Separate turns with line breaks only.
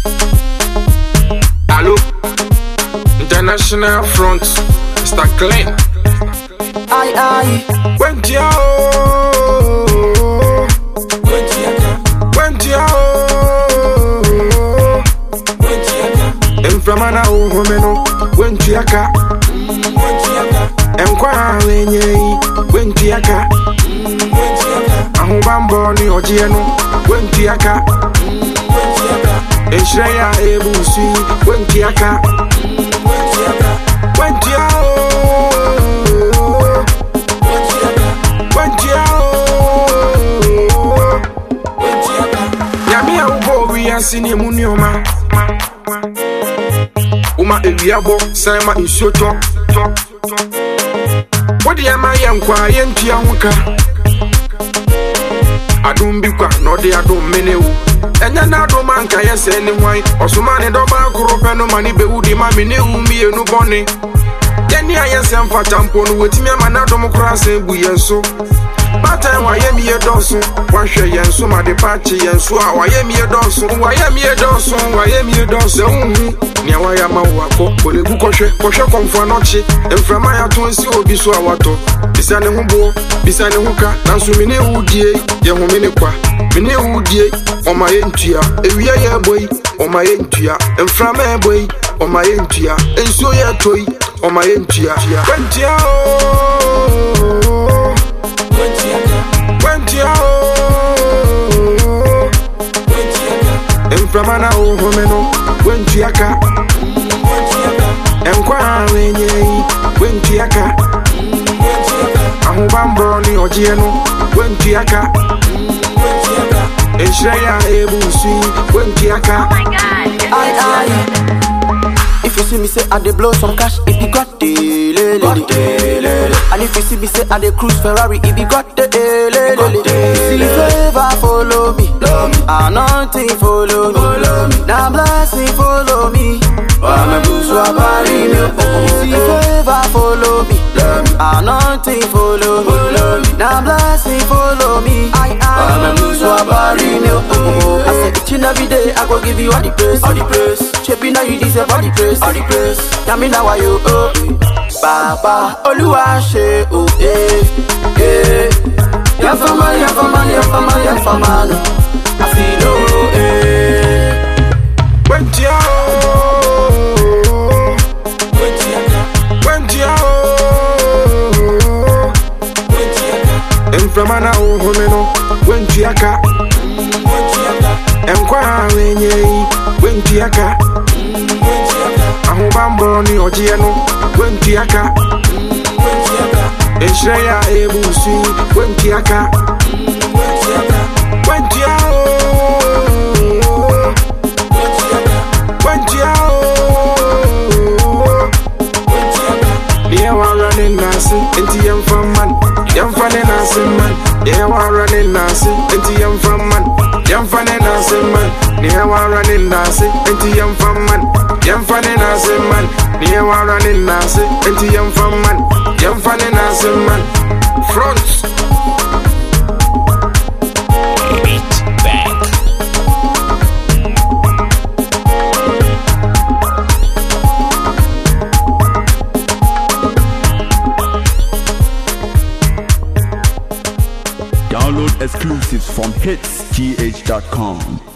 Hello, International Front, Mr. Clean.
Aye.
Wentia Enframana homeno, Wentiaka, Enkwa wenye, Wentiaka, Ahubambo ni ojieno, Wentiaka, Eshreya ebusi, Wentiaka, Yamia ubo wiyasini munioma Uma ewiabo sama insoto Wadi yama yankwa yentia huka Adumbikwa nodi adum menewu Enya na aduma nka yese ni wai Osumani doba kuropeno mani beudi mami ne umie nuboni Yeni ayese mfata mponu wetimi amana domu kurase bu yenso Bata wayemi yedosu Washe yenso madipachi yenso Wayemi yedosu Wayemi yedosu Nia waya mawako Olegu koshe komfwa nochi Enframa ya tuensi obisu awato Bisane hubo, bisane huka Nansu mine udie, yehu mine kwa Mine udie, oma yentia Ewiye ye boy, oma yentia Enframa ye boy, oma yentia Enso ye toy, oma yentia Wentia Enframana homeno, Wentiaka Enkwa wenye, Wentiaka Ahubambo ni ojieno, Wentiaka Eshreya ebusi, Wentiaka.
Oh my God. Aye. If you see me say I dey blow some cash, it be got the lele. And if you see me say I dey cruise Ferrari, it be got the lele. See favor follow me, anointing follow me, now blessing follow me. I'm a bourgeois party me. See favor follow me, anointing follow me, now blessing follow me. I'm a bourgeois party me. I say each and every day I go give you all the praise. Shaping now you deserve all the praise. Tell me now why you Papa, Oluwa she Yafama I feel
Wentia Enframana homeno, Wentiaka Enkwa wenye, Wentiaka Ahubambo ni ojieno, Wentiaka Eshreya ebusi, Wentiaka Niye warane nasi, enti yemfaman Yemfane nasi man Niye warane nasi, enti yemfaman Yemfane nasi man Niye warane nasi, enti yemfaman Yemfane nasi man Niye warane nasi, enti yemfaman Yemfane nasi man Front
Beat Bank.
Download exclusives from hitsgh.com.